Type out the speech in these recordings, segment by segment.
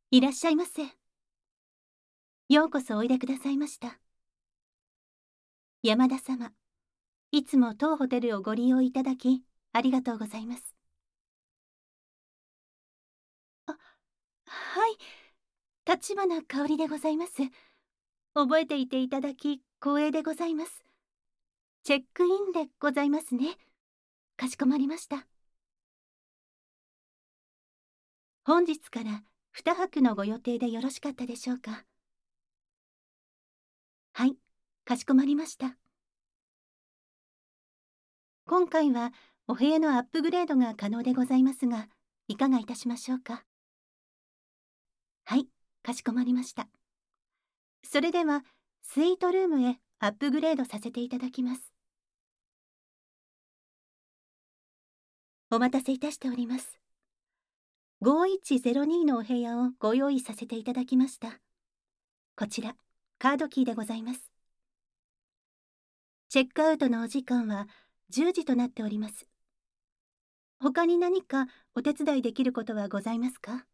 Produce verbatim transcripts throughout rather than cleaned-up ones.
いらっしゃいませ。ようこそおいでくださいました。山田様、いつも当ホテルをご利用いただき、ありがとうございます。あ、はい、立花香織でございます。覚えていていただき、光栄でございます。チェックインでございますね。かしこまりました。本日からにはくのご予定でよろしかったでしょうか。はい、かしこまりました。今回はお部屋のアップグレードが可能でございますが、いかがいたしましょうか。はい、かしこまりました。それでは、スイートルームへアップグレードさせていただきます。お待たせいたしております。ごいちゼロにのお部屋をご用意させていただきました。こちら、カードキーでございます。チェックアウトのお時間はじゅうじとなっております。他に何かお手伝いできることはございますか？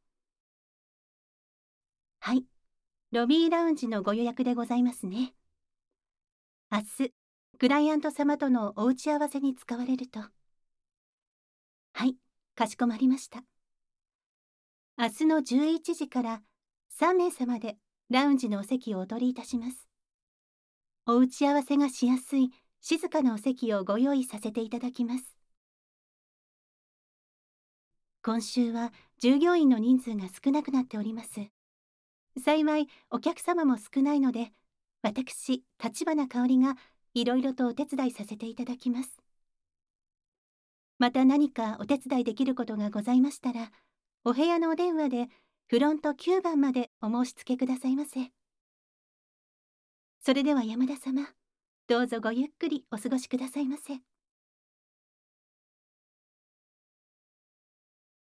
はい、ロビーラウンジのご予約でございますね。明日、クライアント様とのお打ち合わせに使われると。はい、かしこまりました。明日のじゅういちじからさんめいさまでラウンジのお席をお取りいたします。お打ち合わせがしやすい静かなお席をご用意させていただきます。今週は従業員の人数が少なくなっております。幸いお客様も少ないので、私、立花香織がいろいろとお手伝いさせていただきます。また何かお手伝いできることがございましたら、お部屋のお電話でフロントきゅうばんまでお申し付けくださいませ。それでは山田様、どうぞごゆっくりお過ごしくださいませ。